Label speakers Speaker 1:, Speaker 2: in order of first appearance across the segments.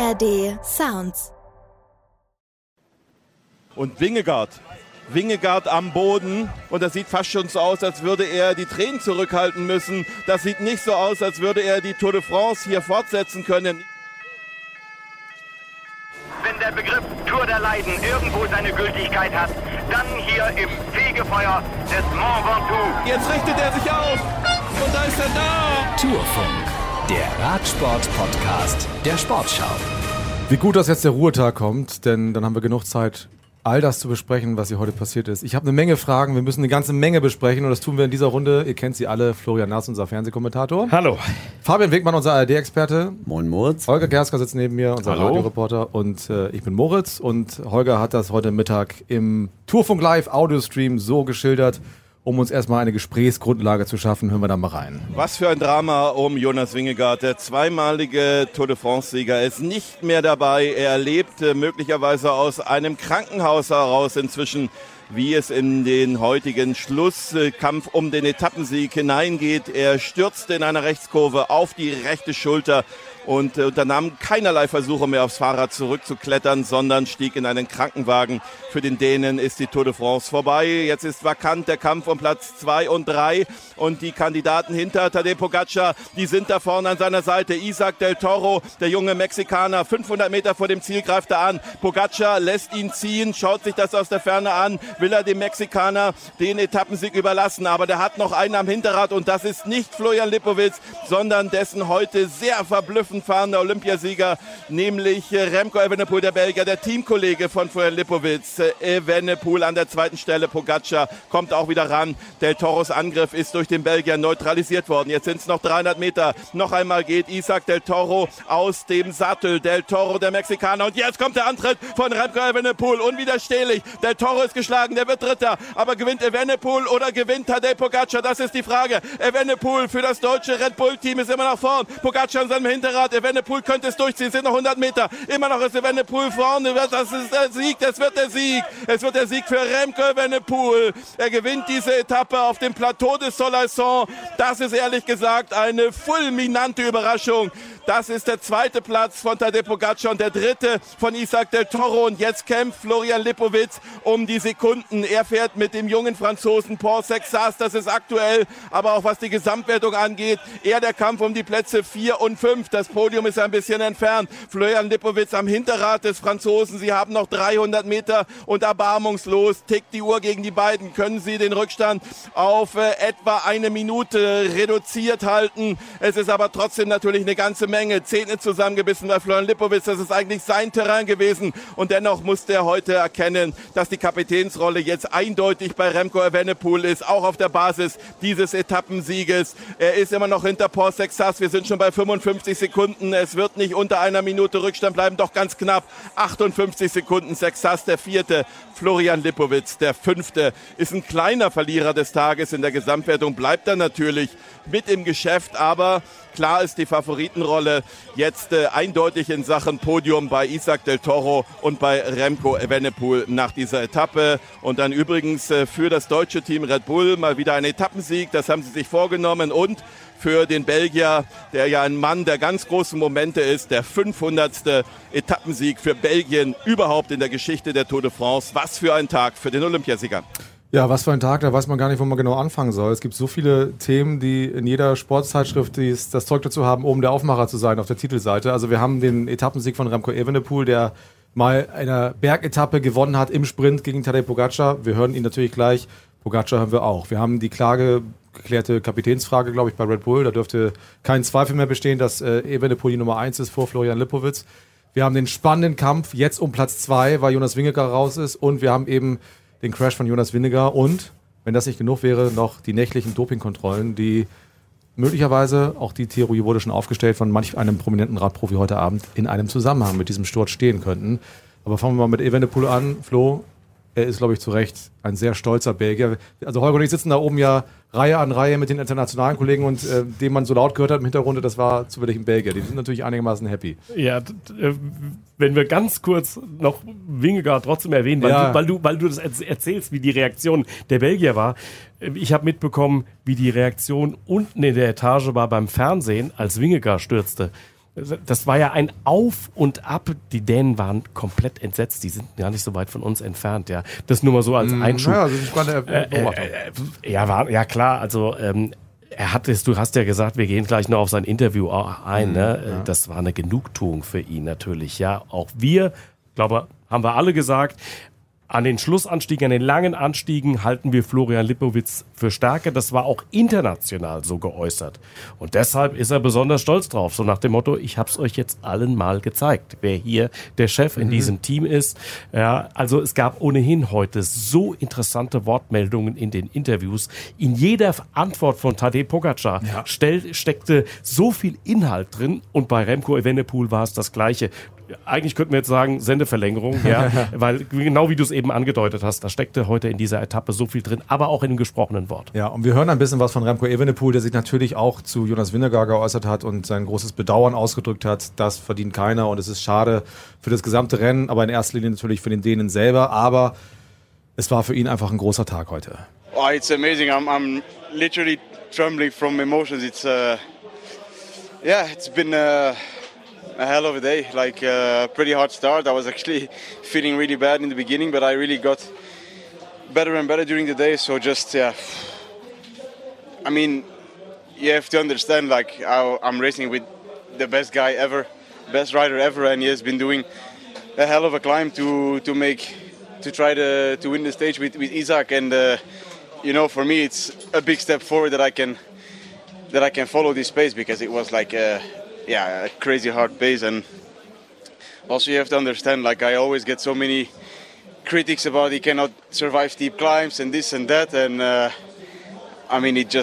Speaker 1: ARD Sounds.
Speaker 2: Und Vingegaard am Boden, und das sieht fast schon so aus, als würde er die Tränen zurückhalten müssen. Das sieht nicht so aus, als würde er die Tour de France hier fortsetzen können.
Speaker 3: Wenn der Begriff Tour der Leiden irgendwo seine Gültigkeit hat, dann hier im Fegefeuer des Mont Ventoux.
Speaker 2: Jetzt richtet er sich auf und da ist er da.
Speaker 4: Tourfunk, der Radsport-Podcast der Sportschau.
Speaker 5: Wie gut, dass jetzt der Ruhetag kommt, denn dann haben wir genug Zeit, all das zu besprechen, was hier heute passiert ist. Ich habe eine Menge Fragen, wir müssen eine ganze Menge besprechen und das tun wir in dieser Runde. Ihr kennt sie alle, Florian Nass, unser Fernsehkommentator.
Speaker 6: Hallo.
Speaker 5: Fabian Wegmann, unser ARD-Experte.
Speaker 7: Moin Moritz.
Speaker 5: Holger Gersker sitzt neben mir, unser
Speaker 6: Hallo.
Speaker 5: Radioreporter. Und ich bin Moritz und Holger hat das heute Mittag im Tourfunk Live Audiostream so geschildert, um uns erstmal eine Gesprächsgrundlage zu schaffen. Hören wir da mal rein.
Speaker 2: Was für ein Drama um Jonas Vingegaard. Der zweimalige Tour de France-Sieger ist nicht mehr dabei. Er lebt möglicherweise aus einem Krankenhaus heraus inzwischen, wie es in den heutigen Schlusskampf um den Etappensieg hineingeht. Er stürzte in einer Rechtskurve auf die rechte Schulter und unternahm keinerlei Versuche mehr aufs Fahrrad zurückzuklettern, sondern stieg in einen Krankenwagen. Für den Dänen ist die Tour de France vorbei. Jetzt ist vakant der Kampf um Platz 2 und 3 und die Kandidaten hinter Tadej Pogačar, die sind da vorne an seiner Seite. Isaac del Toro, der junge Mexikaner, 500 Meter vor dem Ziel greift er an. Pogačar lässt ihn ziehen, schaut sich das aus der Ferne an, will er dem Mexikaner den Etappensieg überlassen, aber der hat noch einen am Hinterrad und das ist nicht Florian Lipowitz, sondern dessen heute sehr verblüffend fahrender Olympiasieger, nämlich Remco Evenepoel, der Belgier, der Teamkollege von Florian Lipowitz. Evenepoel an der zweiten Stelle, Pogačar kommt auch wieder ran. Del Toros Angriff ist durch den Belgier neutralisiert worden. Jetzt sind es noch 300 Meter. Noch einmal geht Isaac del Toro aus dem Sattel. Del Toro, der Mexikaner. Und jetzt kommt der Antritt von Remco Evenepoel. Unwiderstehlich. Del Toro ist geschlagen, der wird Dritter. Aber gewinnt Evenepoel oder gewinnt Tadej Pogačar? Das ist die Frage. Evenepoel für das deutsche Red Bull-Team ist immer noch vorn. Pogačar an seinem Hinterrad. Evenepoel könnte es durchziehen. Es sind noch 100 Meter. Immer noch ist Evenepoel vorne. Das ist der Sieg. Das wird der Sieg. Es wird der Sieg für Remco Evenepoel. Er gewinnt diese Etappe auf dem Plateau de Soleilson. Das ist ehrlich gesagt eine fulminante Überraschung. Das ist der zweite Platz von Tadej Pogačar und der dritte von Isaac del Toro. Und jetzt kämpft Florian Lipowitz um die Sekunden. Er fährt mit dem jungen Franzosen Paul Sexas. Das ist aktuell, aber auch was die Gesamtwertung angeht, eher der Kampf um die Plätze 4 und 5. Das Podium ist ein bisschen entfernt. Florian Lipowitz am Hinterrad des Franzosen. Sie haben noch 300 Meter und erbarmungslos tickt die Uhr gegen die beiden. Können sie den Rückstand auf etwa eine Minute reduziert halten? Es ist aber trotzdem natürlich eine ganze Menge. Zähne zusammengebissen bei Florian Lipowitz. Das ist eigentlich sein Terrain gewesen. Und dennoch musste er heute erkennen, dass die Kapitänsrolle jetzt eindeutig bei Remco Evenepoel ist. Auch auf der Basis dieses Etappensieges. Er ist immer noch hinter Paul Sexas. Wir sind schon bei 55 Sekunden. Es wird nicht unter einer Minute Rückstand bleiben. Doch ganz knapp 58 Sekunden. Sexas der vierte. Florian Lipowitz der fünfte. Ist ein kleiner Verlierer des Tages in der Gesamtwertung. Bleibt er natürlich mit im Geschäft. Aber klar ist die Favoritenrolle jetzt eindeutig in Sachen Podium bei Isaac del Toro und bei Remco Evenepoel nach dieser Etappe. Und dann übrigens für das deutsche Team Red Bull mal wieder ein Etappensieg. Das haben sie sich vorgenommen. Und für den Belgier, der ja ein Mann der ganz großen Momente ist, der 500. Etappensieg für Belgien überhaupt in der Geschichte der Tour de France. Was für ein Tag für den Olympiasieger.
Speaker 5: Ja, was für ein Tag, da weiß man gar nicht, wo man genau anfangen soll. Es gibt so viele Themen, die in jeder Sportzeitschrift das Zeug dazu haben, oben der Aufmacher zu sein auf der Titelseite. Also wir haben den Etappensieg von Remco Evenepoel, der mal eine Bergetappe gewonnen hat im Sprint gegen Tadej Pogačar. Wir hören ihn natürlich gleich. Pogačar hören wir auch. Wir haben die geklärte Kapitänsfrage, glaube ich, bei Red Bull. Da dürfte kein Zweifel mehr bestehen, dass Evenepoel die Nummer 1 ist vor Florian Lipowitz. Wir haben den spannenden Kampf jetzt um Platz 2, weil Jonas Vingegaard raus ist. Und wir haben eben den Crash von Jonas Vingegaard und, wenn das nicht genug wäre, noch die nächtlichen Dopingkontrollen, die möglicherweise, auch die Theorie wurde schon aufgestellt, von manch einem prominenten Radprofi heute Abend in einem Zusammenhang mit diesem Sturz stehen könnten. Aber fangen wir mal mit Evenepoel an. Flo, er ist, glaube ich, zu Recht ein sehr stolzer Belgier. Also Holger und ich sitzen da oben ja Reihe an Reihe mit den internationalen Kollegen und den man so laut gehört hat im Hintergrund, das war zufällig ein Belgier. Die sind natürlich einigermaßen happy.
Speaker 6: Ja, wenn wir ganz kurz noch Vingegaard trotzdem erwähnen, weil du das erzählst, wie die Reaktion der Belgier war. Ich habe mitbekommen, wie die Reaktion unten in der Etage war beim Fernsehen, als Vingegaard stürzte. das war ja ein Auf und Ab. Die Dänen waren komplett entsetzt. Die sind gar nicht so weit von uns entfernt. Ja, das nur mal so als Einschub.
Speaker 5: Ja, also ich meine,
Speaker 6: ja, klar. Also du hast ja gesagt, wir gehen gleich noch auf sein Interview ein. Ne? Ja. Das war eine Genugtuung für ihn natürlich. Ja, auch wir, glaube, haben wir alle gesagt. An den Schlussanstiegen, an den langen Anstiegen halten wir Florian Lipowitz für stärker. Das war auch international so geäußert. Und deshalb ist er besonders stolz drauf. So nach dem Motto, ich habe es euch jetzt allen mal gezeigt, wer hier der Chef in diesem Team ist. Ja, also es gab ohnehin heute so interessante Wortmeldungen in den Interviews. In jeder Antwort von Tadej Pogačar steckte so viel Inhalt drin. Und bei Remco Evenepoel war es das Gleiche. Eigentlich könnten wir jetzt sagen, Sendeverlängerung, ja, weil genau wie du es eben angedeutet hast, da steckte heute in dieser Etappe so viel drin, aber auch in dem gesprochenen Wort.
Speaker 5: Ja, und wir hören ein bisschen was von Remco Evenepoel, der sich natürlich auch zu Jonas Vingegaard geäußert hat und sein großes Bedauern ausgedrückt hat. Das verdient keiner und es ist schade für das gesamte Rennen, aber in erster Linie natürlich für den Dänen selber. Aber es war für ihn einfach ein großer Tag heute.
Speaker 1: Oh, it's amazing. I'm literally trembling from emotions. It's been a hell of a day, like a pretty hard start. I was actually feeling really bad in the beginning, but I really got better and better during the day. So just, I mean, you have to understand, like, I'm racing with the best guy ever, best rider ever, and he has been doing a hell of a climb to try to win the stage with Isaac. And for me, it's a big step forward that I can follow this pace, because it was like a crazy hard pace. And also you have to understand, like, I always get so many critics about he cannot survive steep climbs and this and that, and I mean, it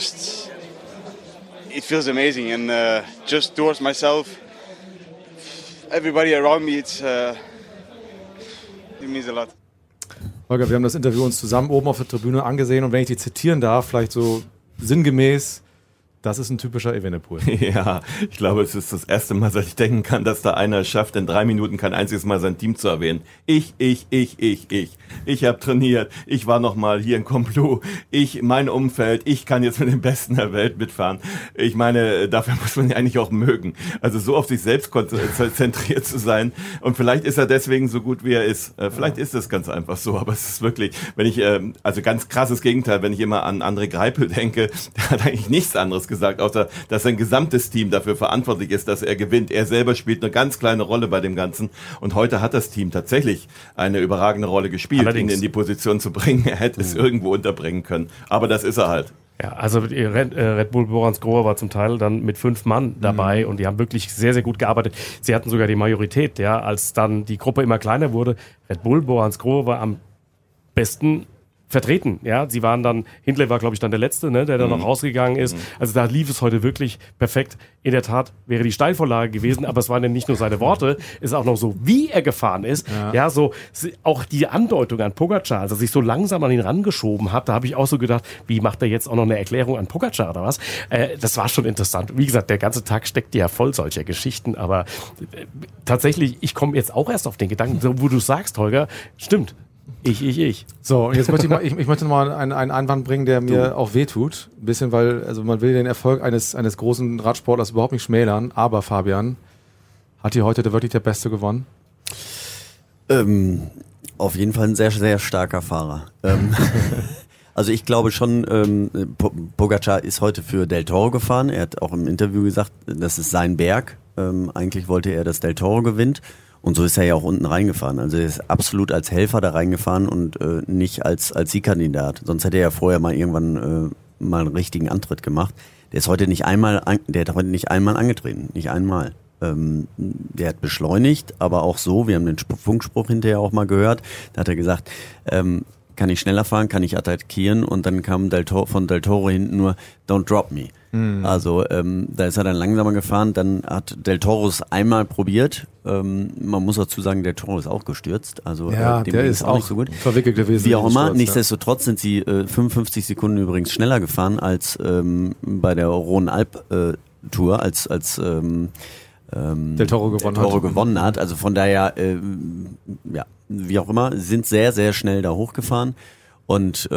Speaker 1: feels amazing, and just towards myself, everybody around me, it means a lot.
Speaker 5: Holger, wir haben das Interview uns zusammen oben auf der Tribüne angesehen, und wenn ich die zitieren darf, vielleicht so sinngemäß: Das ist ein typischer Evenepoel.
Speaker 2: Ja, ich glaube, es ist das erste Mal, seit ich denken kann, dass da einer es schafft, in 3 Minuten kein einziges Mal sein Team zu erwähnen. Ich habe trainiert, ich war noch mal hier in Combloux, mein Umfeld, ich kann jetzt mit den Besten der Welt mitfahren. Ich meine, dafür muss man ja eigentlich auch mögen. Also so auf sich selbst konzentriert zu sein, und vielleicht ist er deswegen so gut, wie er ist. Vielleicht ist es ganz einfach so, aber es ist wirklich, wenn ich, also ganz krasses Gegenteil, wenn ich immer an André Greipel denke, der hat eigentlich nichts anderes gesagt, außer dass sein gesamtes Team dafür verantwortlich ist, dass er gewinnt. Er selber spielt eine ganz kleine Rolle bei dem Ganzen, und heute hat das Team tatsächlich eine überragende Rolle gespielt, ihn in die Position zu bringen. Er hätte es irgendwo unterbringen können, aber das ist er halt.
Speaker 6: Ja, also Red Bull Boransgrohe war zum Teil dann mit 5 Mann dabei, und die haben wirklich sehr, sehr gut gearbeitet. Sie hatten sogar die Majorität, ja, als dann die Gruppe immer kleiner wurde. Red Bull Boransgrohe war am besten vertreten, ja. Sie waren dann, Hindley war, glaube ich, dann der Letzte, ne, der dann noch rausgegangen ist. Also da lief es heute wirklich perfekt. In der Tat wäre die Steilvorlage gewesen, aber es waren ja nicht nur seine Worte, es ist auch noch so, wie er gefahren ist. Ja, so auch die Andeutung an Pogačar, als er sich so langsam an ihn rangeschoben hat, da habe ich auch so gedacht, wie macht er jetzt auch noch eine Erklärung an Pogačar oder was? Das war schon interessant. Wie gesagt, der ganze Tag steckt ja voll solcher Geschichten, aber tatsächlich, ich komme jetzt auch erst auf den Gedanken, so, wo du sagst, Holger, stimmt. Ich.
Speaker 5: So, und jetzt möchte ich möchte mal einen Einwand bringen, der mir auch wehtut. Ein bisschen, weil, also man will den Erfolg eines großen Radsportlers überhaupt nicht schmälern. Aber Fabian, hat hier heute wirklich der Beste gewonnen?
Speaker 7: Auf jeden Fall ein sehr, sehr starker Fahrer. Also ich glaube schon, Pogačar ist heute für Del Toro gefahren. Er hat auch im Interview gesagt, das ist sein Berg. Eigentlich wollte er, dass Del Toro gewinnt. Und so ist er ja auch unten reingefahren. Also er ist absolut als Helfer da reingefahren und nicht als Siegkandidat. Sonst hätte er ja vorher mal irgendwann mal einen richtigen Antritt gemacht. Der hat heute nicht einmal angetreten. Nicht einmal. Der hat beschleunigt, aber auch so, wir haben den Funkspruch hinterher auch mal gehört, da hat er gesagt, kann ich schneller fahren, kann ich attackieren, und dann kam von Del Toro hinten nur, don't drop me. Also da ist er dann langsamer gefahren, dann hat Del Toro es einmal probiert, man muss dazu sagen, Del Toro ist auch gestürzt, also
Speaker 5: ja,
Speaker 7: dem
Speaker 5: der
Speaker 7: ging
Speaker 5: ist
Speaker 7: es auch nicht so gut.
Speaker 5: Verwickelt gewesen.
Speaker 7: Wie auch immer, nichtsdestotrotz sind sie 55 Sekunden übrigens schneller gefahren als bei der Rhône-Alpes-Tour, als
Speaker 5: Del Toro gewonnen hat.
Speaker 7: Also von daher, wie auch immer, sind sehr, sehr schnell da hochgefahren. Und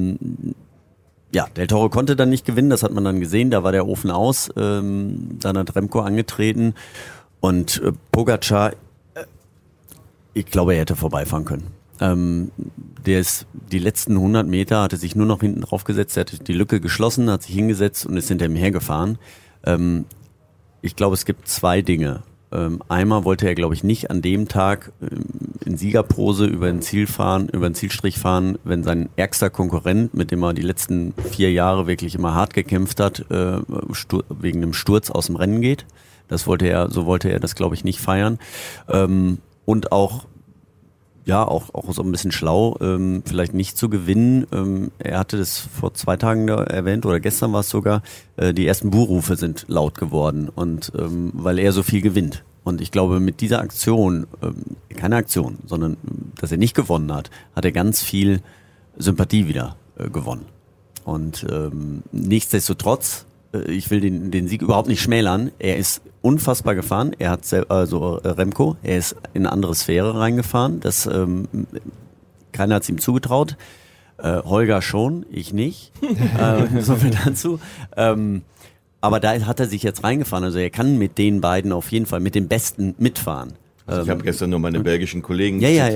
Speaker 7: Del Toro konnte dann nicht gewinnen, das hat man dann gesehen, da war der Ofen aus. Dann hat Remco angetreten. Und Pogačar, ich glaube, er hätte vorbeifahren können. Der ist die letzten 100 Meter, hatte sich nur noch hinten drauf gesetzt, er hat die Lücke geschlossen, hat sich hingesetzt und ist hinter ihm hergefahren. Ich glaube, es gibt zwei Dinge. Einmal wollte er, glaube ich, nicht an dem Tag in Siegerpose über den Zielstrich fahren, wenn sein ärgster Konkurrent, mit dem er die letzten 4 Jahre wirklich immer hart gekämpft hat, wegen einem Sturz aus dem Rennen geht. So wollte er das, glaube ich, nicht feiern. Und auch so ein bisschen schlau, vielleicht nicht zu gewinnen. Er hatte das vor 2 Tagen erwähnt, oder gestern war es sogar, die ersten Buhrufe sind laut geworden, und weil er so viel gewinnt. Und ich glaube, mit dieser Aktion, keine Aktion, sondern dass er nicht gewonnen hat, hat er ganz viel Sympathie wieder gewonnen. Und nichtsdestotrotz, ich will den Sieg überhaupt nicht schmälern. Er ist unfassbar gefahren. Er hat Remco, er ist in eine andere Sphäre reingefahren. Keiner hat es ihm zugetraut. Holger schon, ich nicht. So viel dazu. Aber da hat er sich jetzt reingefahren. Also er kann mit den beiden auf jeden Fall, mit den Besten mitfahren.
Speaker 2: Also ich habe gestern nur meine belgischen Kollegen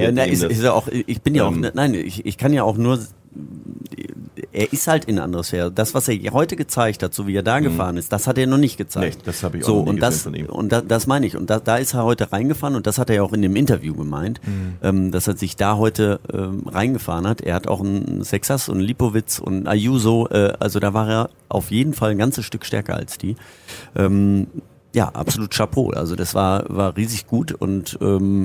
Speaker 7: ich kann ja auch nur, er ist halt in einer anderen Sphäre. Das, was er heute gezeigt hat, so wie er da gefahren ist, das hat er noch nicht gezeigt.
Speaker 2: Nee, das habe ich auch nie gesehen von ihm.
Speaker 7: Und das meine ich. Und da ist er heute reingefahren, und das hat er ja auch in dem Interview gemeint, dass er sich da heute reingefahren hat. Er hat auch einen Sexas und einen Lipowitz und Ayuso, also da war er auf jeden Fall ein ganzes Stück stärker als die. Ja, absolut Chapeau. Also das war riesig gut, und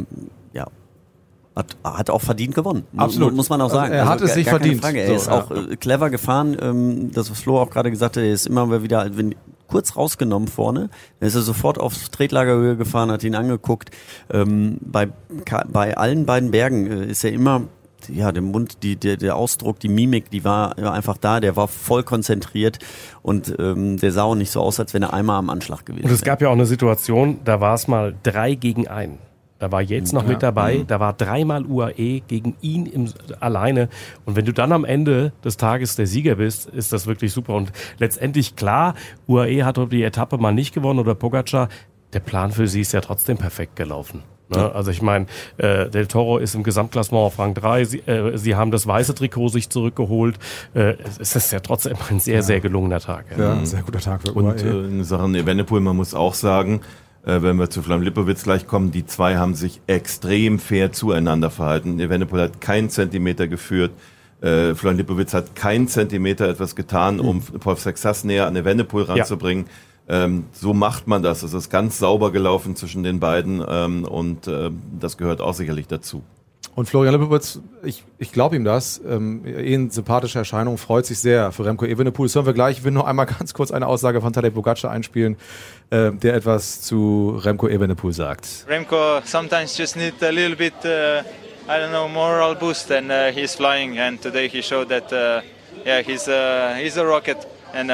Speaker 7: hat auch verdient gewonnen.
Speaker 5: Absolut.
Speaker 7: Muss man auch sagen.
Speaker 5: Er hat es sich verdient.
Speaker 7: Er ist auch clever gefahren. Das, was Flo auch gerade gesagt hat, er ist immer wieder kurz rausgenommen vorne. Dann ist er sofort auf Tretlagerhöhe gefahren, hat ihn angeguckt. Bei allen beiden Bergen ist er immer, der Mund, der Ausdruck, die Mimik, die war einfach da. Der war voll konzentriert, und der sah auch nicht so aus, als wenn er einmal am Anschlag gewesen wäre.
Speaker 6: Und es gab ja auch eine Situation, da war es mal 3 gegen 1. Da war Yates noch mit dabei, da war 3-mal UAE gegen ihn alleine. Und wenn du dann am Ende des Tages der Sieger bist, ist das wirklich super. Und letztendlich klar, UAE hat die Etappe mal nicht gewonnen, oder Pogačar. Der Plan für sie ist ja trotzdem perfekt gelaufen. Ne? Also ich meine, Del Toro ist im Gesamtklassement auf Rang 3. Sie haben das weiße Trikot sich zurückgeholt. Es ist ja trotzdem ein sehr, sehr gelungener Tag.
Speaker 5: Ja, ein sehr guter Tag für UAE.
Speaker 2: Und in Sachen Evenepoel, man muss auch sagen, wenn wir zu Florian Lipowitz gleich kommen, die zwei haben sich extrem fair zueinander verhalten. Evenepoel hat keinen Zentimeter geführt. Florian Lipowitz hat keinen Zentimeter etwas getan, um Paul Sexas näher an Evenepoel ranzubringen. Ja. So macht man das. Es ist ganz sauber gelaufen zwischen den beiden, und das gehört auch sicherlich dazu.
Speaker 5: Und Florian Lipowitz, ich glaube ihm das, eine sympathische Erscheinung, freut sich sehr für Remco Evenepoel. Das hören wir gleich. Ich will noch einmal ganz kurz eine Aussage von Tadej Pogačar einspielen, der etwas zu Remco Evenepoel sagt.
Speaker 8: Remco sometimes just need a little bit, moral boost, and he's flying. And today he showed that, he's a rocket, and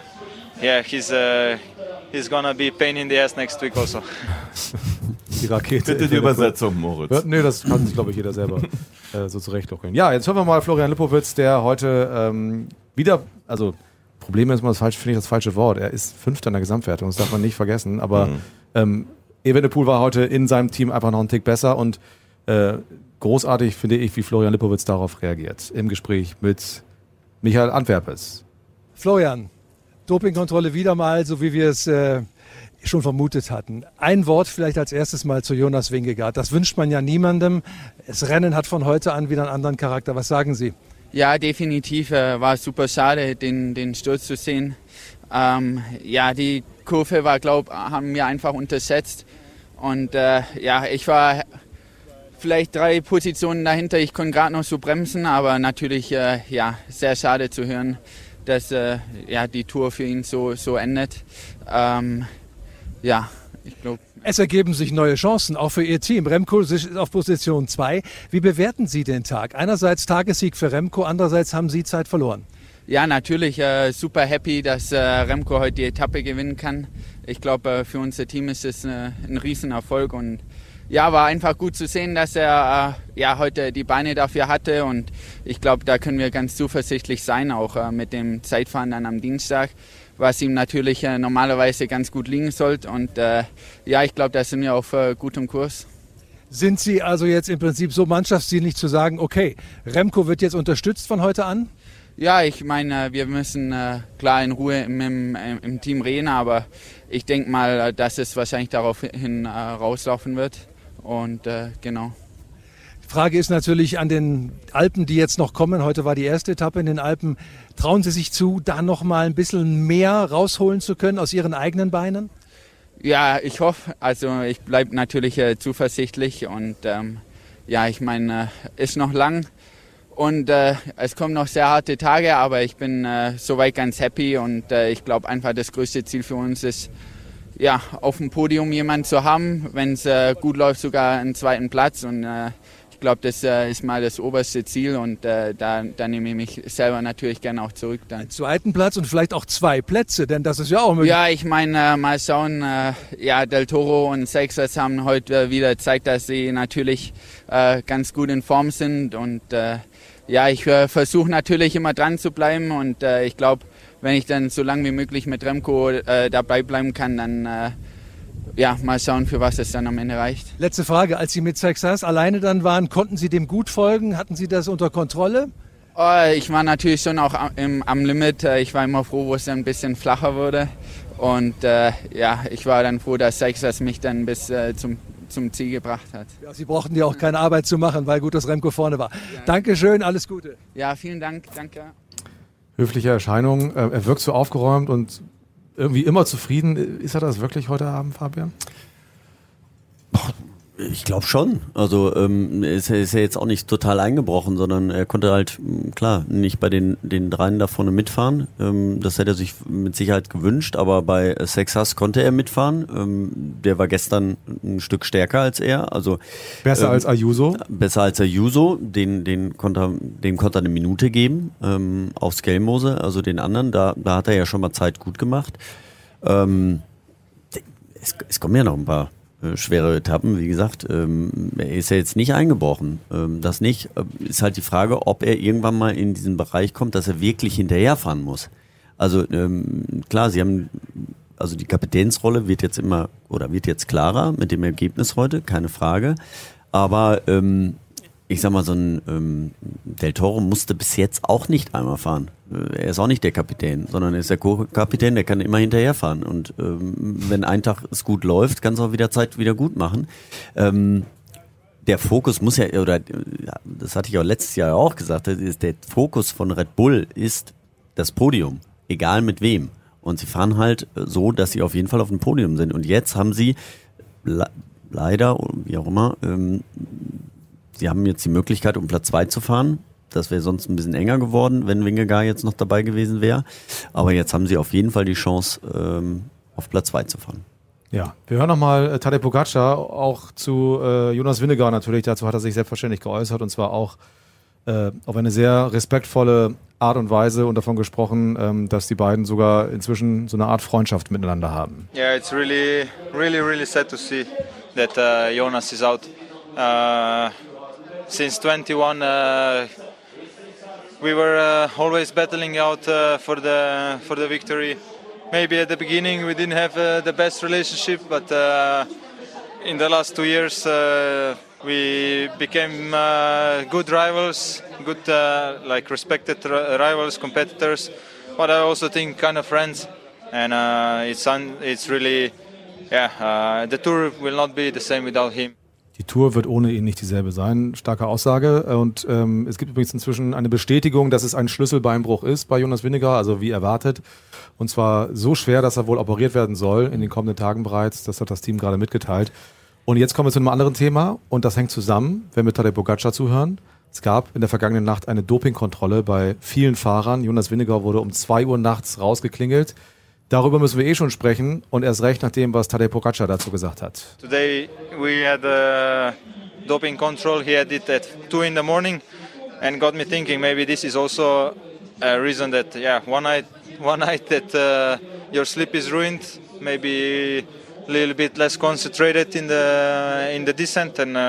Speaker 8: he's gonna be pain in the ass next week also.
Speaker 5: Die Rakete.
Speaker 2: Bitte die Übersetzung, Moritz.
Speaker 5: Ja, nee, das kann sich, glaube ich, jeder selber so zurechtlocken. Ja, jetzt hören wir mal Florian Lipowitz, der heute wieder, also Problem ist mal, finde ich das falsche Wort. Er ist 5. in der Gesamtwertung, das darf man nicht vergessen. Aber Evenepoel war heute in seinem Team einfach noch einen Tick besser, und großartig finde ich, wie Florian Lipowitz darauf reagiert. Im Gespräch mit Michael Antwerpes.
Speaker 9: Florian, Dopingkontrolle wieder mal, so wie wir es schon vermutet hatten. Ein Wort vielleicht als erstes mal zu Jonas Vingegaard. Das wünscht man ja niemandem. Das Rennen hat von heute an wieder einen anderen Charakter. Was sagen Sie?
Speaker 10: Ja, definitiv. War super schade, den Sturz zu sehen. Die Kurve haben wir einfach unterschätzt. Und ich war vielleicht 3 Positionen dahinter. Ich konnte gerade noch so bremsen, aber natürlich sehr schade zu hören, dass die Tour für ihn so endet. Ich glaube.
Speaker 9: Es ergeben sich neue Chancen, auch für Ihr Team. Remco ist auf Position 2. Wie bewerten Sie den Tag? Einerseits Tagessieg für Remco, andererseits haben Sie Zeit verloren.
Speaker 10: Ja, natürlich super happy, dass Remco heute die Etappe gewinnen kann. Ich glaube, für unser Team ist es ein Riesenerfolg, und war einfach gut zu sehen, dass er heute die Beine dafür hatte, und ich glaube, da können wir ganz zuversichtlich sein, auch mit dem Zeitfahren dann am Dienstag. was ihm natürlich normalerweise ganz gut liegen sollte. Und ja, ich glaube, da sind wir auf gutem Kurs.
Speaker 9: Sind Sie also jetzt im Prinzip so mannschaftsdienlich zu sagen, okay, Remco wird jetzt unterstützt von heute an?
Speaker 10: Ja, ich meine, wir müssen klar in Ruhe im Team reden, aber ich denke mal, dass es wahrscheinlich daraufhin rauslaufen wird. Und genau.
Speaker 9: Die Frage ist natürlich an den Alpen, die jetzt noch kommen. Heute war die erste Etappe in den Alpen. Trauen Sie sich zu, da noch mal ein bisschen mehr rausholen zu können aus Ihren eigenen Beinen?
Speaker 10: Ja, ich hoffe. Also ich bleibe natürlich zuversichtlich und ja, ich meine, ist noch lang. Und es kommen noch sehr harte Tage, aber ich bin soweit ganz happy und ich glaube einfach, das größte Ziel für uns ist, ja, auf dem Podium jemanden zu haben, wenn es gut läuft, sogar einen zweiten Platz. Und ich glaube, das ist mal das oberste Ziel und da nehme ich mich selber natürlich gerne auch zurück. Dann.
Speaker 9: Einen zweiten Platz und vielleicht auch 2 Plätze, denn das ist ja auch möglich.
Speaker 10: Ja, ich meine, mal schauen, ja, Del Toro und Seixas haben heute wieder gezeigt, dass sie natürlich ganz gut in Form sind und ja, ich versuche natürlich immer dran zu bleiben und ich glaube, wenn ich dann so lange wie möglich mit Remco dabei bleiben kann, dann ja, mal schauen, für was es dann am Ende reicht.
Speaker 9: Letzte Frage, als Sie mit Seixas alleine dann waren, konnten Sie dem gut folgen? Hatten Sie das unter Kontrolle?
Speaker 10: Ich war natürlich schon auch am Limit. Ich war immer froh, wo es dann ein bisschen flacher wurde und ja, ich war dann froh, dass Seixas mich dann bis zum Ziel gebracht hat.
Speaker 9: Ja, Sie brauchten ja auch keine Arbeit zu machen, weil gut, dass Remco vorne war. Ja. Dankeschön, alles Gute.
Speaker 10: Ja, vielen Dank, danke.
Speaker 5: Höfliche Erscheinung, er wirkt so aufgeräumt und irgendwie immer zufrieden. Ist er das wirklich heute Abend, Fabian?
Speaker 7: Ich glaube schon. Also ist ja jetzt auch nicht total eingebrochen, sondern er konnte halt, klar, nicht bei den dreien da vorne mitfahren. Das hätte er sich mit Sicherheit gewünscht, aber bei Seixas konnte er mitfahren. Der war gestern ein Stück stärker als er. Also
Speaker 5: besser als Ayuso?
Speaker 7: Besser als Ayuso. Dem konnte er eine Minute geben auf Skelmose. Also den anderen, da hat er ja schon mal Zeit gut gemacht. Es kommen ja noch ein paar schwere Etappen, wie gesagt, er ist ja jetzt nicht eingebrochen. Das nicht. Ist halt die Frage, ob er irgendwann mal in diesen Bereich kommt, dass er wirklich hinterherfahren muss. Also klar, also die Kapitänsrolle wird jetzt klarer mit dem Ergebnis heute, keine Frage. Aber ich sag mal, so ein Del Toro musste bis jetzt auch nicht einmal fahren. Er ist auch nicht der Kapitän, sondern er ist der Co-Kapitän, der kann immer hinterherfahren. Und wenn ein Tag es gut läuft, kann es auch wieder Zeit wieder gut machen. Der Fokus muss ja, oder das hatte ich auch letztes Jahr auch gesagt, der Fokus von Red Bull ist das Podium, egal mit wem. Und sie fahren halt so, dass sie auf jeden Fall auf dem Podium sind. Und jetzt haben sie leider, wie auch immer, sie haben jetzt die Möglichkeit, um Platz 2 zu fahren. Das wäre sonst ein bisschen enger geworden, wenn Vingegaard jetzt noch dabei gewesen wäre. Aber jetzt haben sie auf jeden Fall die Chance, auf Platz 2 zu fahren.
Speaker 5: Ja, wir hören nochmal Tadej Pogačar, auch zu Jonas Vingegaard natürlich. Dazu hat er sich selbstverständlich geäußert und zwar auch auf eine sehr respektvolle Art und Weise und davon gesprochen, dass die beiden sogar inzwischen so eine Art Freundschaft miteinander haben.
Speaker 8: Yeah, it's really, really, really sad to see that Jonas is out. Since 21, we were always battling out for the victory. Maybe at the beginning we didn't have the best relationship, but in the last 2 years we became good rivals, good like respected rivals, competitors. But I also think kind of friends, and it's really, yeah. The tour will not be the same without him.
Speaker 5: Die Tour wird ohne ihn nicht dieselbe sein. Starke Aussage. Und es gibt übrigens inzwischen eine Bestätigung, dass es ein Schlüsselbeinbruch ist bei Jonas Vingegaard, also wie erwartet. Und zwar so schwer, dass er wohl operiert werden soll in den kommenden Tagen bereits. Das hat das Team gerade mitgeteilt. Und jetzt kommen wir zu einem anderen Thema. Und das hängt zusammen, wenn wir Tadej Pogačar zuhören. Es gab in der vergangenen Nacht eine Dopingkontrolle bei vielen Fahrern. Jonas Vingegaard wurde um 2 Uhr nachts rausgeklingelt. Darüber müssen wir schon sprechen und erst recht nach dem, was Tadej Pogačar dazu gesagt hat.
Speaker 8: Today we had a doping control. He had it at 2 in the morning and got me thinking maybe this is also a reason that one night that your sleep is ruined, maybe a little bit less concentrated in the descent and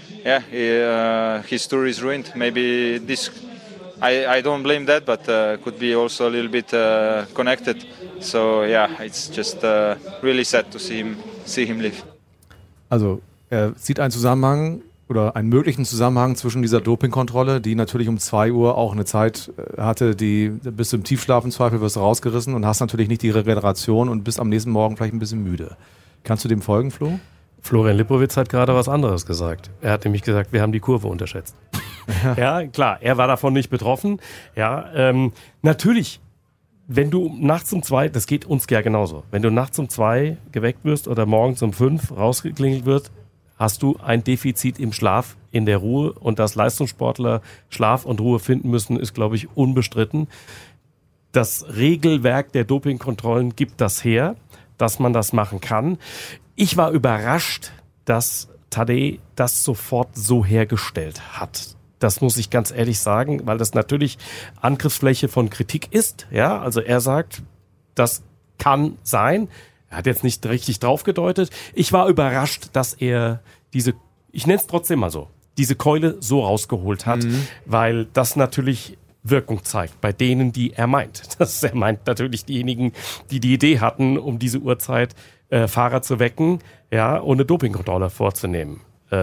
Speaker 8: his tour is ruined. Maybe this I don't blame that, but could be also a little bit connected. So yeah, it's just really sad to see him leave.
Speaker 5: Also er sieht einen Zusammenhang oder einen möglichen Zusammenhang zwischen dieser Dopingkontrolle, die natürlich um 2 Uhr auch eine Zeit hatte, die bist du im Tiefschlaf im Zweifel, wirst du rausgerissen und hast natürlich nicht die Regeneration und bist am nächsten Morgen vielleicht ein bisschen müde. Kannst du dem folgen, Flo?
Speaker 6: Florian Lipowitz hat gerade was anderes gesagt. Er hat nämlich gesagt, wir haben die Kurve unterschätzt. Ja, klar, er war davon nicht betroffen. Ja, natürlich, wenn du nachts um 2, das geht uns ja genauso, wenn du nachts um 2 geweckt wirst oder morgens um 5 rausgeklingelt wirst, hast du ein Defizit im Schlaf, in der Ruhe. Und dass Leistungssportler Schlaf und Ruhe finden müssen, ist, glaube ich, unbestritten. Das Regelwerk der Dopingkontrollen gibt das her, dass man das machen kann. Ich war überrascht, dass Tadej das sofort so hergestellt hat. Das muss ich ganz ehrlich sagen, weil das natürlich Angriffsfläche von Kritik ist. Ja, also er sagt, das kann sein. Er hat jetzt nicht richtig drauf gedeutet. Ich war überrascht, dass er diese, ich nenne es trotzdem mal so, diese Keule so rausgeholt hat, weil das natürlich Wirkung zeigt bei denen, die er meint. Er meint natürlich diejenigen, die die Idee hatten, um diese Uhrzeit Fahrer zu wecken, ja, ohne Dopingkontrolle vorzunehmen.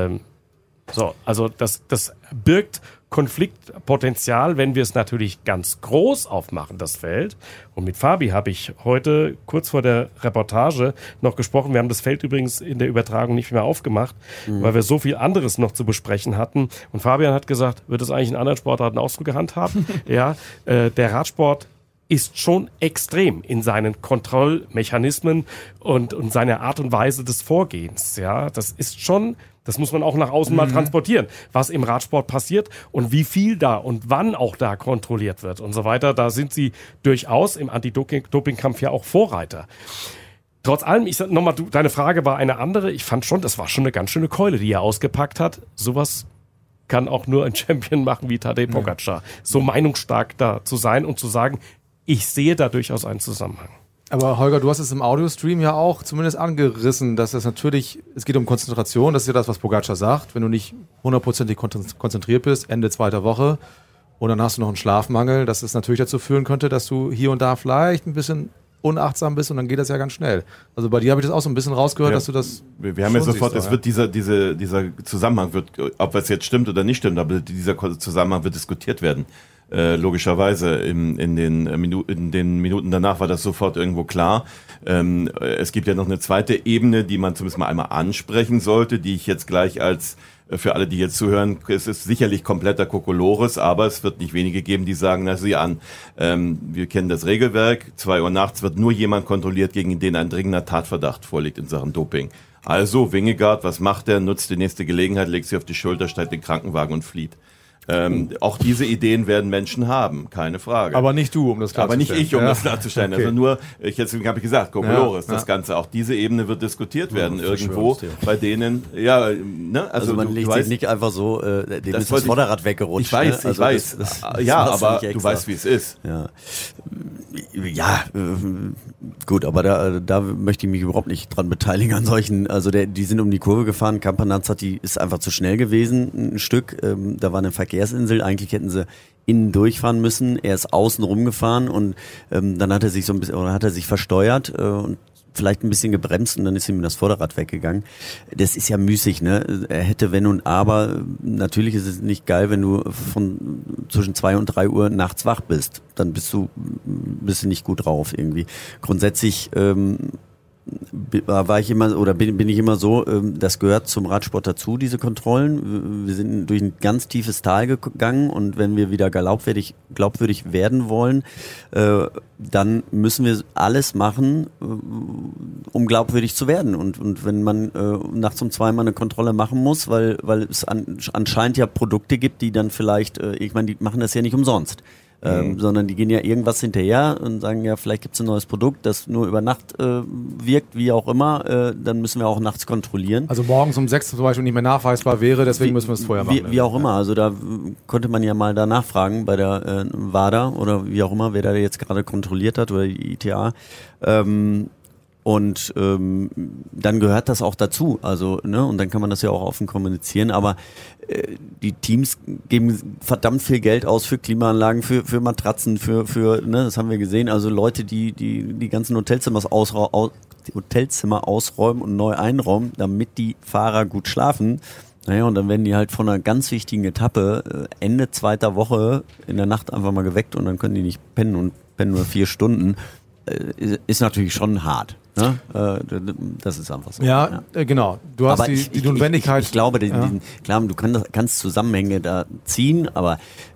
Speaker 6: Also das birgt Konfliktpotenzial, wenn wir es natürlich ganz groß aufmachen, das Feld. Und mit Fabi habe ich heute kurz vor der Reportage noch gesprochen. Wir haben das Feld übrigens in der Übertragung nicht mehr aufgemacht, weil wir so viel anderes noch zu besprechen hatten. Und Fabian hat gesagt, wird es eigentlich in anderen Sportarten auch so gehandhabt? Ja, der Radsport ist schon extrem in seinen Kontrollmechanismen und seiner Art und Weise des Vorgehens. Ja, das ist schon, das muss man auch nach außen mal transportieren, was im Radsport passiert und wie viel da und wann auch da kontrolliert wird und so weiter. Da sind sie durchaus im Anti-Doping-Kampf ja auch Vorreiter. Trotz allem, ich sag nochmal, deine Frage war eine andere. Ich fand schon, das war schon eine ganz schöne Keule, die er ausgepackt hat. Sowas kann auch nur ein Champion machen wie Tadej Pogačar. So meinungsstark da zu sein und zu sagen, ich sehe da durchaus einen Zusammenhang.
Speaker 5: Aber Holger, du hast es im Audiostream ja auch zumindest angerissen, dass es natürlich, es geht um Konzentration, das ist ja das, was Pogačar sagt, wenn du nicht 100% konzentriert bist, Ende 2. Woche und dann hast du noch einen Schlafmangel, dass es natürlich dazu führen könnte, dass du hier und da vielleicht ein bisschen unachtsam bist und dann geht das ja ganz schnell. Also bei dir habe ich das auch so ein bisschen rausgehört, dass du das
Speaker 2: wir haben ja sofort, es wird dieser Zusammenhang, ob es jetzt stimmt oder nicht stimmt, aber dieser Zusammenhang wird diskutiert werden. Logischerweise in den Minuten danach war das sofort irgendwo klar. Es gibt ja noch eine zweite Ebene, die man zumindest mal einmal ansprechen sollte, die ich jetzt gleich als für alle, die jetzt zuhören, es ist sicherlich kompletter Kokolores, aber es wird nicht wenige geben, die sagen, na sieh an, wir kennen das Regelwerk, 2 Uhr nachts wird nur jemand kontrolliert, gegen den ein dringender Tatverdacht vorliegt in Sachen Doping. Also Vingegaard, was macht er? Nutzt die nächste Gelegenheit, legt sie auf die Schulter, steigt in den Krankenwagen und flieht. Auch diese Ideen werden Menschen haben, keine Frage.
Speaker 5: Aber nicht du, um das klarzustellen.
Speaker 2: Aber nicht ich, um das klarzustellen. Okay. Also nur, deswegen habe ich gesagt, Kokolores, das Ganze. Auch diese Ebene wird diskutiert werden irgendwo, bei denen,
Speaker 7: also man legt sich nicht einfach so, dem ist das Vorderrad weggerutscht.
Speaker 2: Ich weiß,
Speaker 7: also
Speaker 2: aber du weißt, wie es ist.
Speaker 7: Gut, aber da möchte ich mich überhaupt nicht dran beteiligen an solchen, also die sind um die Kurve gefahren, Campanaz ist einfach zu schnell gewesen, ein Stück, da war eine Verkehrsinsel, eigentlich hätten sie innen durchfahren müssen, er ist außen rumgefahren und dann hat er sich so ein bisschen, oder hat er sich versteuert und vielleicht ein bisschen gebremst und dann ist ihm das Vorderrad weggegangen. Das ist ja müßig, ne? Er hätte wenn und aber, natürlich ist es nicht geil, wenn du zwischen 2 und 3 Uhr nachts wach bist. Dann bist du nicht gut drauf irgendwie. Grundsätzlich war ich immer oder bin ich immer so, das gehört zum Radsport dazu, diese Kontrollen. Wir sind durch ein ganz tiefes Tal gegangen und wenn wir wieder glaubwürdig werden wollen, dann müssen wir alles machen, um glaubwürdig zu werden. Und wenn man nachts um 2 mal eine Kontrolle machen muss, weil es anscheinend ja Produkte gibt, die dann vielleicht, ich meine, die machen das ja nicht umsonst. Sondern die gehen ja irgendwas hinterher und sagen ja, vielleicht gibt es ein neues Produkt, das nur über Nacht wirkt, wie auch immer, dann müssen wir auch nachts kontrollieren.
Speaker 5: Also morgens um 6 zum Beispiel nicht mehr nachweisbar wäre, deswegen müssen wir es vorher machen.
Speaker 7: Wie auch immer, also da konnte man ja mal danach fragen bei der WADA oder wie auch immer, wer da jetzt gerade kontrolliert hat oder die ITA. Und dann gehört das auch dazu. Also, ne, und dann kann man das ja auch offen kommunizieren. Aber die Teams geben verdammt viel Geld aus für Klimaanlagen, für Matratzen, für ne, das haben wir gesehen. Also Leute, die ganzen Hotelzimmer ausräumen und neu einräumen, damit die Fahrer gut schlafen. Naja, und dann werden die halt von einer ganz wichtigen Etappe Ende 2. Woche in der Nacht einfach mal geweckt und dann können die nicht pennen und pennen nur 4 Stunden. Ist natürlich schon hart. Ne? Das ist einfach so.
Speaker 5: Ja, genau. Du hast
Speaker 7: aber
Speaker 5: die Notwendigkeit.
Speaker 7: Ich glaube, klar, du kannst Zusammenhänge da ziehen, aber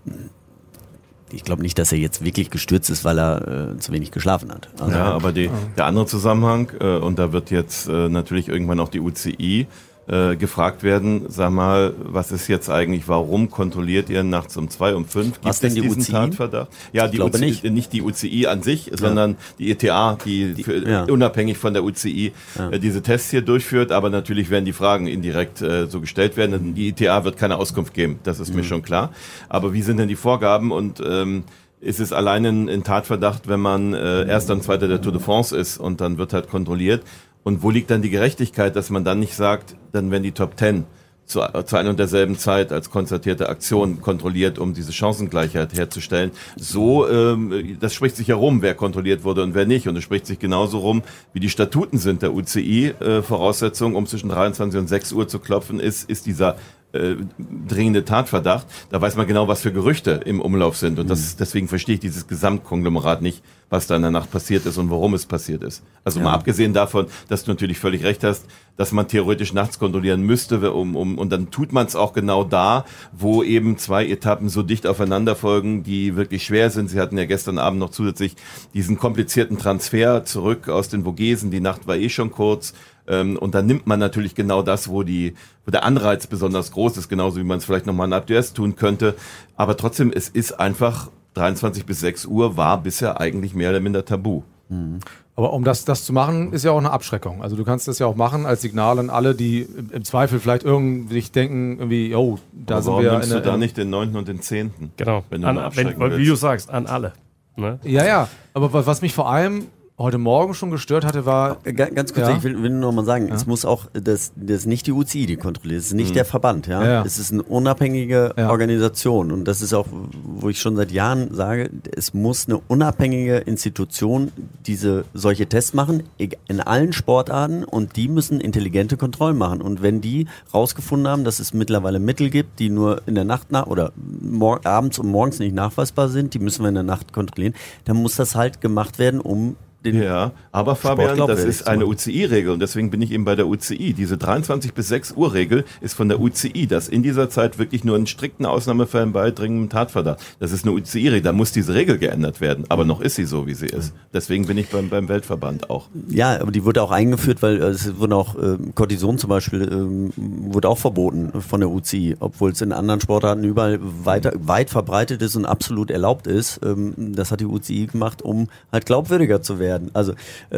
Speaker 7: ich glaube nicht, dass er jetzt wirklich gestürzt ist, weil er zu wenig geschlafen hat. Also,
Speaker 2: ja, aber der andere Zusammenhang, und da wird jetzt natürlich irgendwann auch die UCI gefragt werden, sag mal, was ist jetzt eigentlich, warum kontrolliert ihr nachts um 2, um 5?
Speaker 7: Was denn die
Speaker 2: diesen
Speaker 7: UCI?
Speaker 2: Tatverdacht? Ja, die UCI, nicht die UCI an sich, sondern die ETA, die unabhängig von der UCI diese Tests hier durchführt, aber natürlich werden die Fragen indirekt so gestellt werden. Die ETA wird keine Auskunft geben, das ist mir schon klar. Aber wie sind denn die Vorgaben und ist es allein ein Tatverdacht, wenn man erst dann Zweiter der Tour de France ist und dann wird halt kontrolliert? Und wo liegt dann die Gerechtigkeit, dass man dann nicht sagt, dann werden die Top 10 zu einer und derselben Zeit als konzertierte Aktion kontrolliert, um diese Chancengleichheit herzustellen. So, das spricht sich ja rum, wer kontrolliert wurde und wer nicht. Und es spricht sich genauso rum, wie die Statuten sind der UCI. Voraussetzung, um zwischen 23 und 6 Uhr zu klopfen, ist dieser dringende Tatverdacht. Da weiß man genau, was für Gerüchte im Umlauf sind. Und deswegen verstehe ich dieses Gesamtkonglomerat nicht, was da in der Nacht passiert ist und warum es passiert ist. Also mal abgesehen davon, dass du natürlich völlig recht hast, dass man theoretisch nachts kontrollieren müsste, und dann tut man es auch genau da, wo eben 2 Etappen so dicht aufeinander folgen, die wirklich schwer sind. Sie hatten ja gestern Abend noch zusätzlich diesen komplizierten Transfer zurück aus den Vogesen. Die Nacht war schon kurz. Und dann nimmt man natürlich genau das, wo der Anreiz besonders groß ist, genauso wie man es vielleicht nochmal in Alpe d'Huez tun könnte. Aber trotzdem, es ist einfach 23 bis 6 Uhr war bisher eigentlich mehr oder minder tabu.
Speaker 5: Aber um das zu machen, ist ja auch eine Abschreckung. Also du kannst das ja auch machen als Signal an alle, die im Zweifel vielleicht irgendwie denken, irgendwie, oh, da sind wir...
Speaker 2: Warum nimmst du da nicht den 9. und den 10.?
Speaker 6: Genau,
Speaker 2: wenn du
Speaker 6: wie du sagst, an alle. Ne?
Speaker 5: Ja, aber was mich vor allem heute Morgen schon gestört hatte, war...
Speaker 7: Ganz kurz, ich will nur noch mal sagen, es muss auch, das ist nicht die UCI, die kontrolliert, es ist nicht der Verband, es ist eine unabhängige Organisation und das ist auch, wo ich schon seit Jahren sage, es muss eine unabhängige Institution solche Tests machen, in allen Sportarten und die müssen intelligente Kontrollen machen und wenn die rausgefunden haben, dass es mittlerweile Mittel gibt, die nur in der Nacht oder abends und morgens nicht nachweisbar sind, die müssen wir in der Nacht kontrollieren, dann muss das halt gemacht werden, um
Speaker 2: Ja, aber Fabian, das ist eine UCI-Regel und deswegen bin ich eben bei der UCI. Diese 23 bis 6 Uhr Regel ist von der UCI, dass in dieser Zeit wirklich nur in strikten Ausnahmefällen bei dringendem Tatverdacht. Das ist eine UCI-Regel, da muss diese Regel geändert werden, aber noch ist sie so, wie sie ist. Deswegen bin ich beim Weltverband auch.
Speaker 7: Ja, aber die wurde auch eingeführt, weil es wurde auch Cortison zum Beispiel wurde auch verboten von der UCI, obwohl es in anderen Sportarten überall weit verbreitet ist und absolut erlaubt ist. Das hat die UCI gemacht, um halt glaubwürdiger zu werden. Also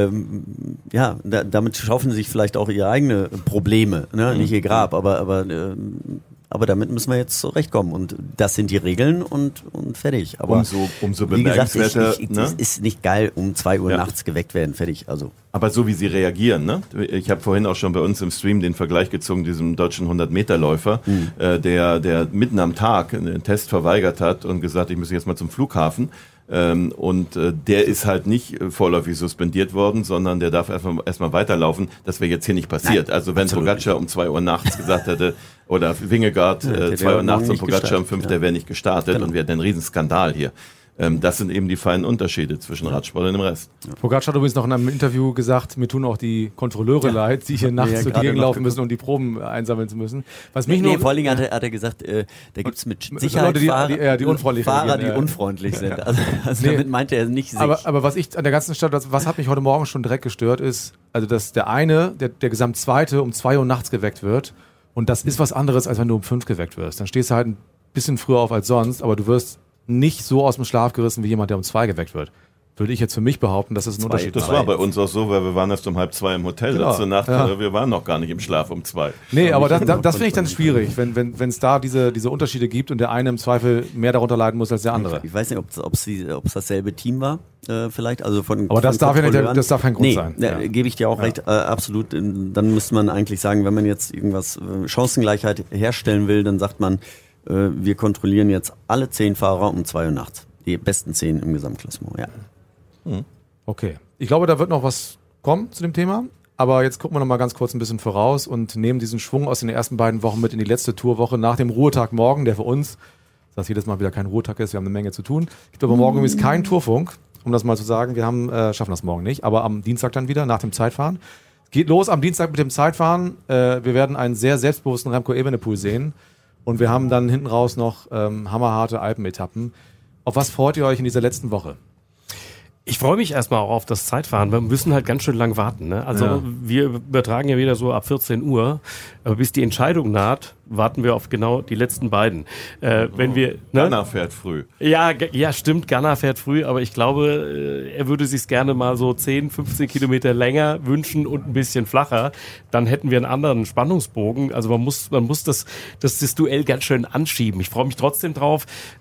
Speaker 7: damit schaffen sie sich vielleicht auch ihre eigenen Probleme, ne? Nicht ihr Grab, aber damit müssen wir jetzt zurechtkommen und das sind die Regeln und fertig. Aber
Speaker 2: umso bemerkenswerter.
Speaker 7: Es ist nicht geil, um 2 Uhr nachts geweckt werden, fertig. Also.
Speaker 2: Aber so wie sie reagieren, ne? Ich habe vorhin auch schon bei uns im Stream den Vergleich gezogen, diesem deutschen 100-Meter-Läufer, der mitten am Tag einen Test verweigert hat und gesagt, ich muss jetzt mal zum Flughafen. Und der ist halt nicht vorläufig suspendiert worden, sondern der darf erstmal weiterlaufen. Das wäre jetzt hier nicht passiert. Nein, also wenn Pogacar um 2 Uhr nachts gesagt hätte, oder Vingegaard 2 Uhr nachts und Pogacar um 5, der wäre nicht gestartet und wir hätten einen Riesenskandal hier. Das sind eben die feinen Unterschiede zwischen Radsport und dem Rest.
Speaker 5: Pogacar hat übrigens noch in einem Interview gesagt, mir tun auch die Kontrolleure leid, die hier nachts zur Gegend laufen müssen und die Proben einsammeln zu müssen. Was mich
Speaker 7: vor allen Dingen hat er gesagt, da gibt es mit Sicherheit
Speaker 5: Leute, die unfreundlich
Speaker 7: Fahrer, die unfreundlich sind. Also damit meinte er nicht sich.
Speaker 5: Aber was ich an der ganzen Stadt, was hat mich heute Morgen schon direkt gestört, ist, also dass der Gesamtzweite um 2 Uhr nachts geweckt wird und das ist was anderes, als wenn du um 5 geweckt wirst. Dann stehst du halt ein bisschen früher auf als sonst, aber du wirst nicht so aus dem Schlaf gerissen wie jemand, der um 2 geweckt wird. würde ich jetzt für mich behaupten, dass es ein Unterschied
Speaker 2: Das war bei uns auch so, weil wir waren erst um 1:30 im Hotel letzte Nacht. Ja. Wir waren noch gar nicht im Schlaf um 2.
Speaker 5: Nee, aber das finde ich dann schwierig, wenn es da diese Unterschiede gibt und der eine im Zweifel mehr darunter leiden muss als der andere.
Speaker 7: Ich weiß nicht, ob es dasselbe Team war, vielleicht. Also
Speaker 5: aber das darf kein Grund sein.
Speaker 7: Gebe ich dir auch recht, absolut. Dann müsste man eigentlich sagen, wenn man jetzt irgendwas Chancengleichheit herstellen will, dann sagt man, wir kontrollieren jetzt alle 10 Fahrer um 2 Uhr nachts. Die besten 10 im Gesamtklassement, ja.
Speaker 5: Okay. Ich glaube, da wird noch was kommen zu dem Thema. Aber jetzt gucken wir noch mal ganz kurz ein bisschen voraus und nehmen diesen Schwung aus den ersten beiden Wochen mit in die letzte Tourwoche nach dem Ruhetag morgen, der für uns, dass jedes Mal wieder kein Ruhetag ist, wir haben eine Menge zu tun. Gibt aber morgen übrigens keinen Tourfunk, um das mal zu sagen. Wir schaffen das morgen nicht, aber am Dienstag dann wieder nach dem Zeitfahren. Es geht los am Dienstag mit dem Zeitfahren. Wir werden einen sehr selbstbewussten Remco Evenepoel sehen und wir haben dann hinten raus noch hammerharte Alpenetappen. Auf was freut ihr euch in dieser letzten Woche?
Speaker 6: Ich freue mich erstmal auch auf das Zeitfahren. Wir müssen halt ganz schön lang warten. Ne? Also wir übertragen ja wieder so ab 14 Uhr. Aber bis die Entscheidung naht, warten wir auf genau die letzten beiden. Wenn wir, ne?
Speaker 2: Ganna fährt früh.
Speaker 6: Ja, stimmt, Ganna fährt früh. Aber ich glaube, er würde sich's gerne mal so 10, 15 Kilometer länger wünschen und ein bisschen flacher. Dann hätten wir einen anderen Spannungsbogen. Also man muss das Duell ganz schön anschieben. Ich freue mich trotzdem drauf.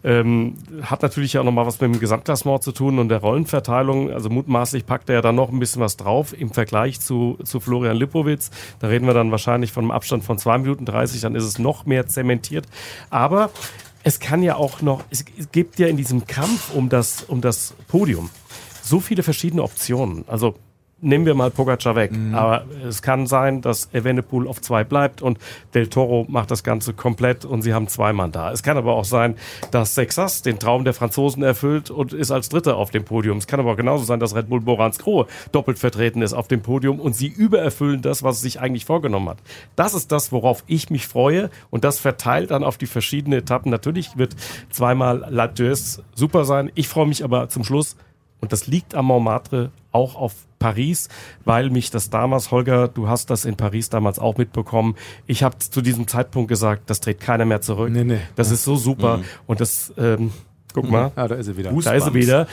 Speaker 6: Hat natürlich auch nochmal was mit dem Gesamtklassement zu tun und der Rollenverteilung. Also mutmaßlich packt er ja dann noch ein bisschen was drauf im Vergleich zu Florian Lipowitz. Da reden wir dann wahrscheinlich von einem Abstand von 2 Minuten 30, dann ist es noch mehr zementiert. Aber es kann ja auch noch, es gibt ja in diesem Kampf um das Podium so viele verschiedene Optionen. Also nehmen wir mal Pogačar weg. Aber es kann sein, dass Evenepoel auf 2 bleibt und Del Toro macht das Ganze komplett und sie haben 2 Mann da. Es kann aber auch sein, dass Sexas den Traum der Franzosen erfüllt und ist als Dritter auf dem Podium. Es kann aber auch genauso sein, dass Red Bull Boransgrohe doppelt vertreten ist auf dem Podium und sie übererfüllen das, was es sich eigentlich vorgenommen hat. Das ist das, worauf ich mich freue und das verteilt dann auf die verschiedenen Etappen. Natürlich wird 2-mal L'Alpe d'Huez super sein. Ich freue mich aber zum Schluss, und das liegt am Montmartre, auch auf Paris, weil mich das damals, Holger, du hast das in Paris damals auch mitbekommen, ich habe zu diesem Zeitpunkt gesagt, das dreht keiner mehr zurück. Nee. Das ist so super. Und das, guck mal.
Speaker 5: Ja, da ist sie wieder.
Speaker 6: Da ist sie wieder,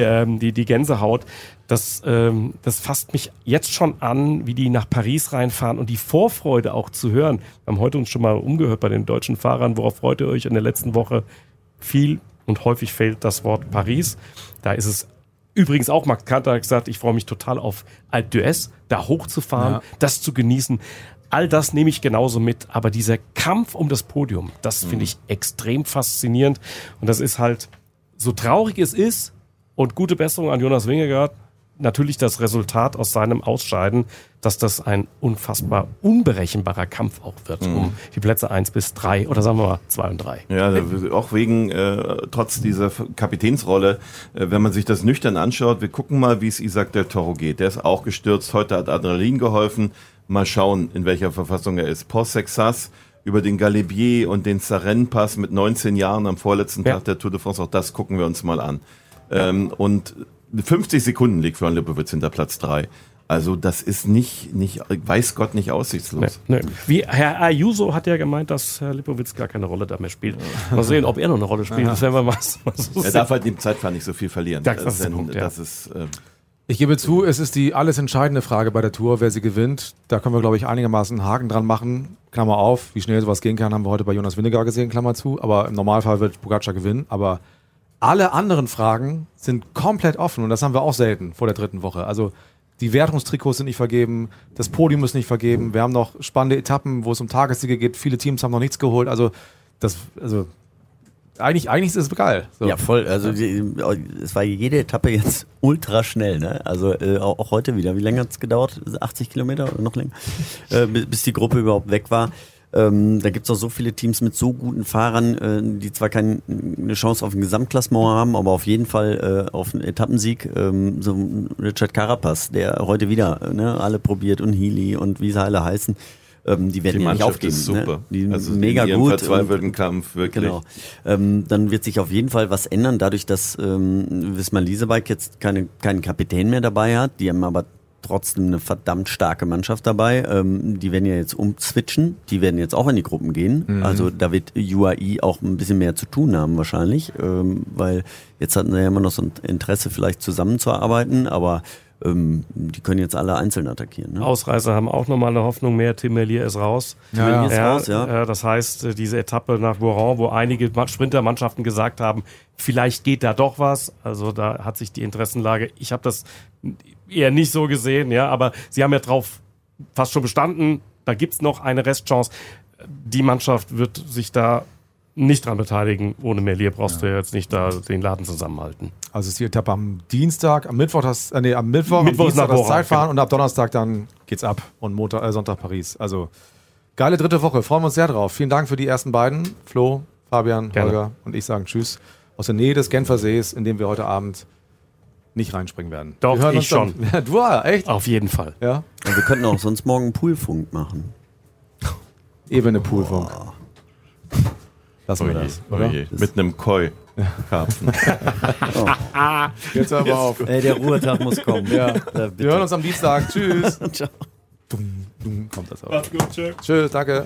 Speaker 6: die Gänsehaut. Das fasst mich jetzt schon an, wie die nach Paris reinfahren und die Vorfreude auch zu hören. Wir haben heute uns schon mal umgehört bei den deutschen Fahrern. Worauf freut ihr euch in der letzten Woche? Viel und häufig fällt das Wort Paris. Da ist es übrigens auch, Max Kanter hat gesagt, ich freue mich total auf Alpe d'Huez, da hochzufahren, das zu genießen. All das nehme ich genauso mit. Aber dieser Kampf um das Podium, das finde ich extrem faszinierend. Und das ist halt, so traurig es ist, und gute Besserung an Jonas Vingegaard, natürlich das Resultat aus seinem Ausscheiden, dass das ein unfassbar unberechenbarer Kampf auch wird, um die Plätze 1 bis 3 oder sagen wir mal 2 und 3.
Speaker 2: Ja, auch wegen, trotz dieser Kapitänsrolle, wenn man sich das nüchtern anschaut, wir gucken mal, wie es Isaac Del Toro geht. Der ist auch gestürzt, heute hat Adrenalin geholfen. Mal schauen, in welcher Verfassung er ist. Port Sexas über den Galibier und den Sarenne-Pass mit 19 Jahren am vorletzten Tag der Tour de France, auch das gucken wir uns mal an. Und 50 Sekunden liegt Florian Lipowitz hinter Platz 3. Also das ist nicht, weiß Gott, nicht aussichtslos.
Speaker 6: Nee. Wie Herr Ayuso hat ja gemeint, dass Herr Lipowitz gar keine Rolle da mehr spielt. Mal sehen, ob er noch eine Rolle spielt. Das werden wir mal so
Speaker 2: er darf halt im Zeitfahren nicht so viel verlieren.
Speaker 6: Das ist der Punkt,
Speaker 5: ich gebe zu, es ist die alles entscheidende Frage bei der Tour, wer sie gewinnt. Da können wir, glaube ich, einigermaßen einen Haken dran machen. Klammer auf, wie schnell sowas gehen kann, haben wir heute bei Jonas Vingegaard gesehen, Klammer zu. Aber im Normalfall wird Pogačar gewinnen. Aber alle anderen Fragen sind komplett offen und das haben wir auch selten vor der 3. Woche. Also die Wertungstrikots sind nicht vergeben, das Podium ist nicht vergeben, wir haben noch spannende Etappen, wo es um Tagessiege geht, viele Teams haben noch nichts geholt, eigentlich ist es geil. So.
Speaker 7: Ja, voll, also es war jede Etappe jetzt ultra schnell, ne? Also auch heute wieder, wie lange hat es gedauert? 80 Kilometer oder noch länger? Bis die Gruppe überhaupt weg war. Da gibt's auch so viele Teams mit so guten Fahrern, die zwar keine Chance auf ein Gesamtklassement haben, aber auf jeden Fall auf einen Etappensieg. So Richard Carapaz, der heute wieder alle probiert und Healy und wie sie alle heißen. Die werden ja nicht aufgeben.
Speaker 2: Ist super.
Speaker 7: Ne? Die also mega in gut.
Speaker 2: Verzweifelten Kampf, wirklich.
Speaker 7: Genau. Dann wird sich auf jeden Fall was ändern, dadurch, dass Visma Leasebike jetzt keinen Kapitän mehr dabei hat. Die haben aber trotzdem eine verdammt starke Mannschaft dabei. Die werden ja jetzt umswitchen. Die werden jetzt auch in die Gruppen gehen. Also da wird UAE auch ein bisschen mehr zu tun haben wahrscheinlich, weil jetzt hatten sie ja immer noch so ein Interesse, vielleicht zusammenzuarbeiten, aber die können jetzt alle einzeln attackieren. Ne?
Speaker 6: Ausreißer haben auch nochmal eine Hoffnung mehr. Tim Merlier ist raus. Das heißt, diese Etappe nach Boiron, wo einige Sprintermannschaften gesagt haben, vielleicht geht da doch was. Also da hat sich die Interessenlage, ich habe das eher nicht so gesehen, ja, aber sie haben ja drauf fast schon bestanden. Da gibt's noch eine Restchance. Die Mannschaft wird sich da nicht dran beteiligen. Ohne Merlier brauchst du jetzt nicht da den Laden zusammenhalten.
Speaker 5: Also ist die Etappe am Dienstag, am Mittwoch am Dienstag das Zeitfahren und ab Donnerstag dann geht's ab und Sonntag Paris. Also geile dritte Woche, freuen wir uns sehr drauf. Vielen Dank für die ersten beiden, Flo, Fabian, Holger und ich sagen Tschüss aus der Nähe des Genfersees, in dem wir heute Abend nicht reinspringen werden.
Speaker 6: Doch, ich schon.
Speaker 5: Ja, du, echt?
Speaker 6: Auf jeden Fall.
Speaker 5: Ja?
Speaker 7: Und wir könnten auch sonst morgen einen Poolfunk machen.
Speaker 5: Ebene Poolfunk. Lassen wir das, oder?
Speaker 2: Mit einem Koi-Karpfen.
Speaker 5: Jetzt aber auf.
Speaker 7: Ey, der Ruhetag muss kommen.
Speaker 5: Ja. Wir hören uns am Dienstag. Tschüss. Ciao. Kommt das auch.
Speaker 6: Mach's gut, tschüss.
Speaker 5: Tschüss, danke.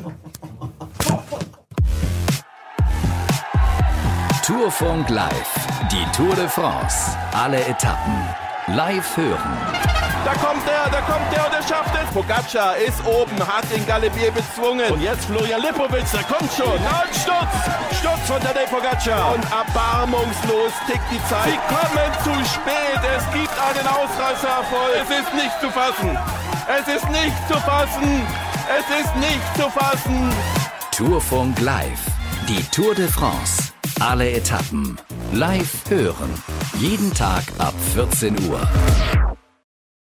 Speaker 4: Tourfunk Live. Die Tour de France. Alle Etappen. Live hören.
Speaker 2: Da kommt der und er schafft es. Pogacar ist oben, hat den Galibier bezwungen. Und jetzt Florian Lipovic, der kommt schon. Und Sturz von Tadej Pogacar. Und erbarmungslos tickt die Zeit. Sie kommen zu spät. Es gibt einen Ausreißererfolg. Es ist nicht zu fassen. Es ist nicht zu fassen. Es ist nicht zu fassen.
Speaker 4: Tourfunk Live. Die Tour de France. Alle Etappen. Live hören. Jeden Tag ab 14 Uhr.